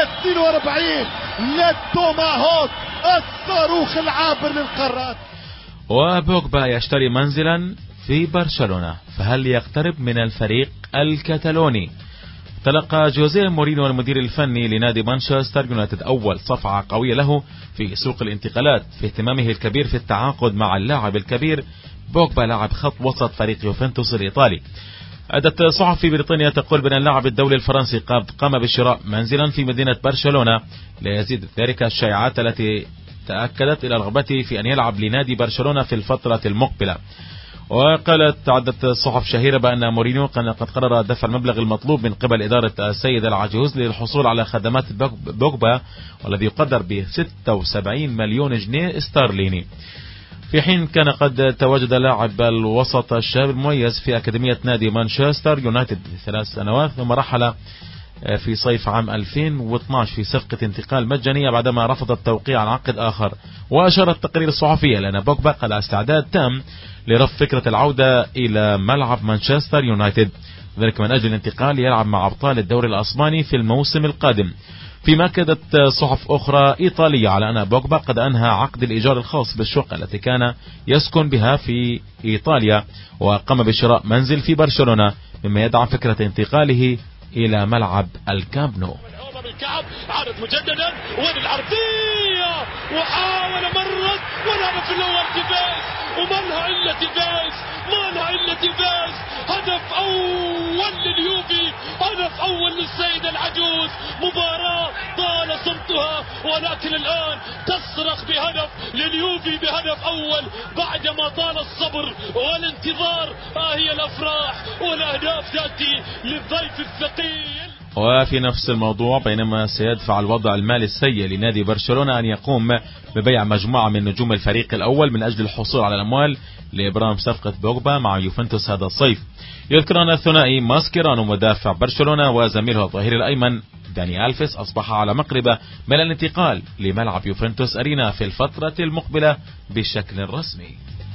42 للتوماهوك، الصاروخ العابر للقارات. وبوجبا يشتري منزلا في برشلونة، فهل يقترب من الفريق الكتالوني؟ تلقى جوزيه مورينيو المدير الفني لنادي مانشستر يونايتد أول صفعة قوية له في سوق الانتقالات في اهتمامه الكبير في التعاقد مع اللاعب الكبير بوجبا لاعب خط وسط فريق يوفنتوس الإيطالي. عدة صحف في بريطانيا تقول بأن اللاعب الدولي الفرنسي قام بشراء منزلا في مدينة برشلونة ليزيد ذلك الشائعات التي تأكدت إلى رغبته في أن يلعب لنادي برشلونة في الفترة المقبلة. وقالت عدة صحف شهيرة بأن مورينيو قد قرر دفع المبلغ المطلوب من قبل إدارة السيد العجوز للحصول على خدمات بوجبا والذي يقدر ب 76 مليون جنيه استرليني، في حين كان قد تواجد لاعب الوسط الشاب المميز في أكاديمية نادي مانشستر يونايتد ل3 سنوات ثم رحل في صيف عام 2012 في صفقة انتقال مجانية بعدما رفض التوقيع على عقد آخر. وأشار التقرير الصحفي لأن بوجبا قد استعداد تام لرفض فكرة العودة إلى ملعب مانشستر يونايتد، ذلك من أجل الانتقال يلعب مع أبطال الدوري الأسباني في الموسم القادم. فيما أكدت صحف أخرى إيطالية على أن بوجبا قد أنهى عقد الإيجار الخاص بالشقة التي كان يسكن بها في إيطاليا وقام بشراء منزل في برشلونة، مما يدعم فكرة انتقاله إلى ملعب الكامب نو. الكعب عادت مجددا وين العرضية وحاول مرت ولعب في الأول تيفيز وما لها إلا تيفيز، ما لها إلا تيفيز. هدف أول لليوفي، هدف أول للسيد العجوز. مباراة طال صمتها ولكن الآن تصرخ بهدف لليوفي، بهدف أول بعدما طال الصبر والانتظار. هي الأفراح والأهداف تأتي للضيف الثقيل. وفي نفس الموضوع بينما سيدفع الوضع المالي السيء لنادي برشلونة أن يقوم ببيع مجموعة من نجوم الفريق الأول من أجل الحصول على الأموال لإبرام صفقة بوجبا مع يوفنتوس هذا الصيف. يذكر أن الثنائي ماسكيرانو مدافع برشلونة وزميله الظهير الأيمن داني ألفيس أصبح على مقربة من الانتقال لملعب يوفنتوس أرينا في الفترة المقبلة بشكل رسمي.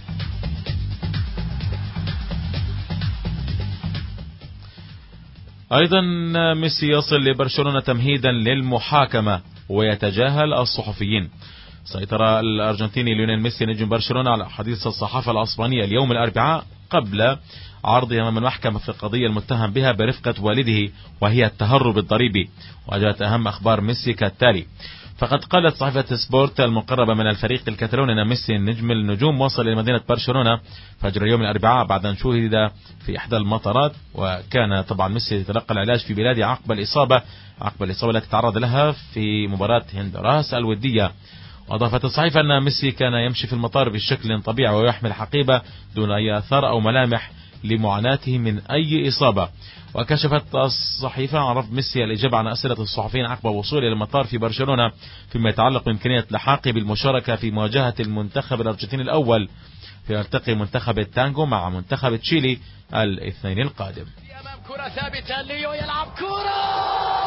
أيضا ميسي يصل لبرشلونة تمهيدا للمحاكمة ويتجاهل الصحفيين. سيطر الأرجنتيني ليونيل ميسي نجم برشلونة على حديث الصحافة الأسبانية اليوم الأربعاء قبل عرضه أمام المحكمة في القضية المتهم بها برفقة والده وهي التهرب الضريبي. وجاءت أهم أخبار ميسي كالتالي: فقد قالت صحيفة سبورت المقربة من الفريق الكتالوني أن ميسي نجم النجوم وصل إلى مدينة برشلونة فجر اليوم الأربعاء بعد أن شوهد في إحدى المطارات. وكان طبعا ميسي يتلقى العلاج في بلاده عقب الإصابة التي تعرض لها في مباراة هندراس الودية. وأضافت الصحيفة أن ميسي كان يمشي في المطار بشكل طبيعي ويحمل حقيبة دون أي أثار أو ملامح لمعاناته من أي إصابة. وكشفت الصحيفة عن رفض ميسي الإجابة عن أسئلة الصحفيين عقب وصوله إلى المطار في برشلونة فيما يتعلق بإمكانية لحاقه بالمشاركة في مواجهة المنتخب الأرجنتيني الأول فيلتقي منتخب التانغو مع منتخب تشيلي الاثنين القادم. أمام كرة ثابتة، ليو يلعب كرة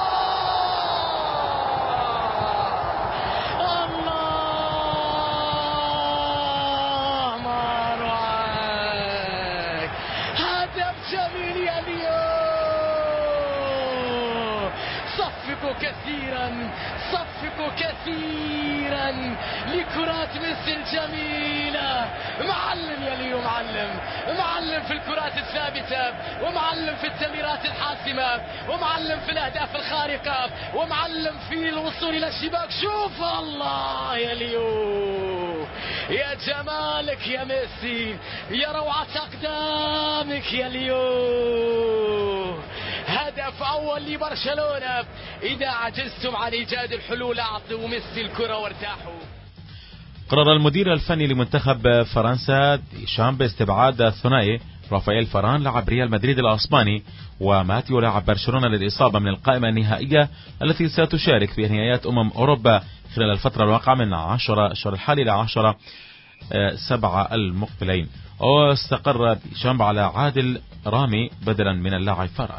صفقوا كثيرا لكرات ميسي الجميلة. معلم يا ليو، معلم في الكرات الثابتة، ومعلم في التمريرات الحاسمة، ومعلم في الأهداف الخارقة، ومعلم في الوصول إلى الشباك. شوف الله يا ليو، يا جمالك يا ميسي، يا روعة أقدامك يا ليو. هدف أول لبرشلونة. إذا عجزتم عن إيجاد الحلول أعطوا ميسي الكرة وارتاحوا. قرر المدير الفني لمنتخب فرنسا ديشام باستبعاد الثنائي رافائيل فاران لاعب ريال مدريد الأسباني وماتيو لاعب برشلونة للإصابة من القائمة النهائية التي ستشارك في نهائيات أوروبا خلال الفترة الواقعة من 10 الشهر الحالي إلى 10/7 المقبلين. واستقر ديشام على عادل رامي بدلا من اللاعب فاران.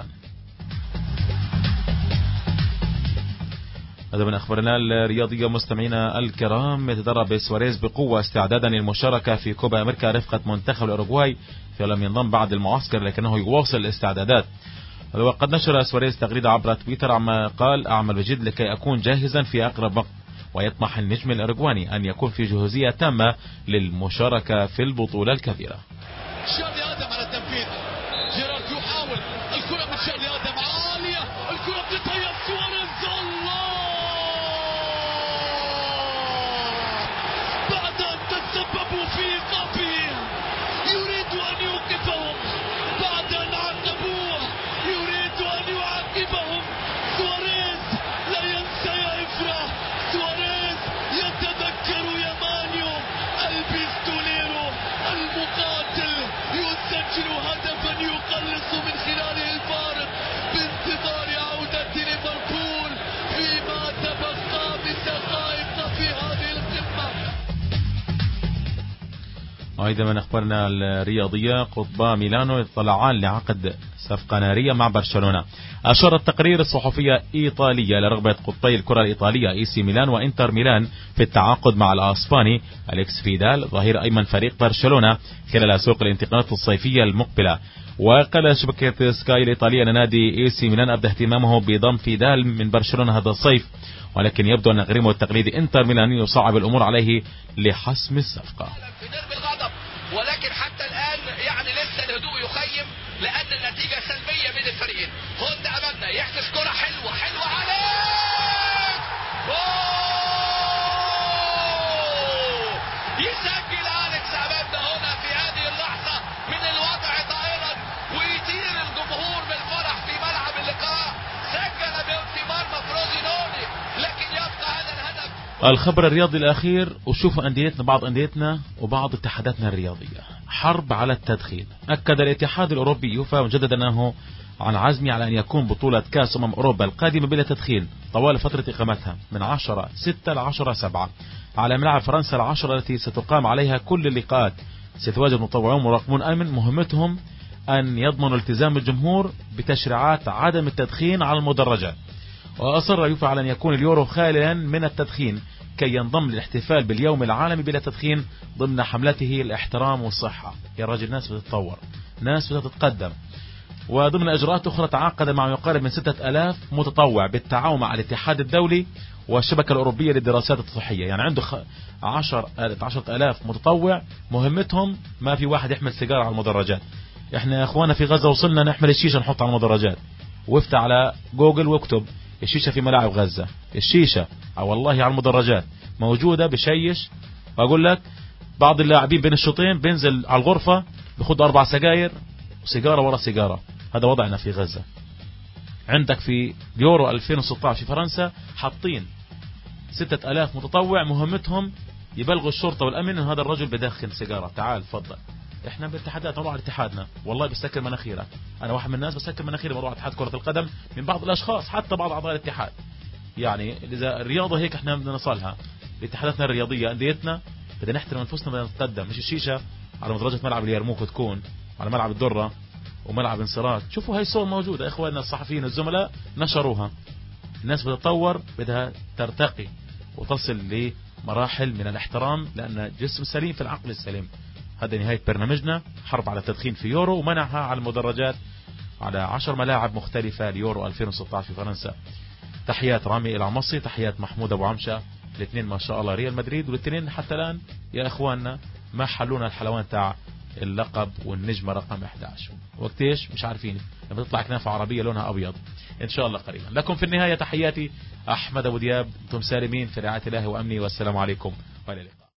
هذا من أخبارنا الرياضية. مستمعينا الكرام، يتدرب سواريز بقوة استعدادا للمشاركة في كوبا أمريكا رفقة منتخب الأوروغواي فلم ينضم بعد المعسكر لكنه يواصل الاستعدادات. وقد نشر سواريز تغريدة عبر تويتر عما قال: أعمل بجد لكي أكون جاهزا في أقرب وقت. ويطمح النجم الأوروغواني أن يكون في جاهزية تامة للمشاركة في البطولة الكبيرة. شادي آدم على التنفيذ، جيرارد يحاول الكرة من شادي آدم عالية، الكرة بتتهيأ سواريز. الله، بعد أن تسببوا في إيقافهم يريد أن يوقفهم، بعد أن عاقبوه يريد أن يعاقبهم. سواريز لا ينسى يا إفرا، سواريز يتذكر يا مانيو البيستوليرو المقاتل يسجل هدفا يقلص من خلاله الفارق بانتظار عودة ليفربول فيما تبقى من دقائق في هذه القمة. أيضا من أخبارنا الرياضية، قطبا ميلانو يطلعان لعقد صفقة نارية مع برشلونة. أشار التقرير الصحفية إيطالية لرغبة قطبي الكرة الإيطالية إي سي ميلان وإنتر ميلان في التعاقد مع الأسباني أليكس فيدال ظهير أيمن فريق برشلونة خلال سوق الانتقالات الصيفية المقبلة. وقال شبكة سكاي الإيطالية أن نادي إي سي ميلان أبدى اهتمامه بضم فيدال من برشلونة هذا الصيف، ولكن يبدو أن غريمه التقليدي إنتر ميلان يصعب الأمور عليه لحسم الصفقة. ولكن حتى الآن يعني لسه الهدوء يخيم لأن النتيجة سلبية بين الفريقين. هوندا أمامنا يحدث كرة حلوة عليك، يسجل أليكس أمامنا هنا في هذه اللحظة من الوضع طائرا ويطير الجمهور بالفرح في ملعب اللقاء. سجل بانتظار فروزينوني لكن يبقى هذا الهدف. الخبر الرياضي الأخير، وشوفوا أنديتنا، بعض أنديتنا وبعض اتحاداتنا الرياضية حرب على التدخين. أكد الاتحاد الأوروبي يوفا مجددا أنه عن عزمه على أن يكون بطولة كأس أوروبا القادمة بلا تدخين طوال فترة إقامتها من 10/6 ل 10/7 على ملعب فرنسا العشرة التي ستقام عليها كل اللقاءات. سيتواجد مطوعون مراقبون أمن مهمتهم أن يضمنوا التزام الجمهور بتشريعات عدم التدخين على المدرجات. وأصر يوفا على أن يكون اليورو خاليا من التدخين كي ينضم للاحتفال باليوم العالمي بلا تدخين ضمن حملته الاحترام والصحة. يا راجل، ناس بتتطور، ناس بتتقدم. وضمن إجراءات أخرى تعاقد مع يقارب من 6000 متطوع بالتعاون مع الاتحاد الدولي والشبكة الأوروبية للدراسات الصحية. يعني عنده 10,000 متطوع مهمتهم ما في واحد يحمل سيجارة على المدرجات. احنا يا اخوانا في غزة وصلنا نحمل الشيشة نحط على المدرجات. وافتح على جوجل واكتب الشيشة في ملاعب غزة، الشيشة والله على المدرجات موجودة بشيش. واقول لك بعض اللاعبين بين الشوطين بينزل على الغرفة بياخد 4 سجاير وسيجارة ورا سيجارة. هذا وضعنا في غزة. عندك في يورو 2016 في فرنسا حاطين 6000 متطوع مهمتهم يبلغوا الشرطة والأمن أن هذا الرجل بدخن سيجارة. تعال فضل، احنا بالاتحادات نروح على اتحادنا، والله بسكر مناخيره. انا واحد من الناس بسكر مناخيري بروح على اتحاد كرة القدم من بعض الاشخاص، حتى بعض اعضاء الاتحاد. يعني اذا الرياضة هيك احنا بدنا نصلها باتحاداتنا الرياضية انديتنا، بدنا نحترم انفسنا، بدنا نتقدم. مش الشيشة على مدرجة ملعب اليرموك تكون على ملعب الدرة وملعب انصارات. شوفوا هاي الصور موجودة، اخواننا الصحفيين والزملاء نشروها. الناس بتتطور، بدها ترتقي وتصل لمراحل من الاحترام، لان الجسم السليم في العقل السليم. هذا نهاية برنامجنا، حرب على التدخين في يورو ومنعها على المدرجات على 10 ملاعب مختلفة ليورو 2016 في فرنسا. تحيات رامي العمصي، تحيات محمود ابو عمشة، الاثنين ما شاء الله ريال مدريد، والاثنين حتى الان يا اخواننا ما حلونا الحلوان تاع اللقب والنجمة رقم 11. وقت ايش مش عارفين، لما تطلع كنافة عربية لونها ابيض ان شاء الله قريبا. لكم في النهاية تحياتي احمد ابو دياب، انتم سالمين في رعاية الله وامني، والسلام عليكم والى اللقاء.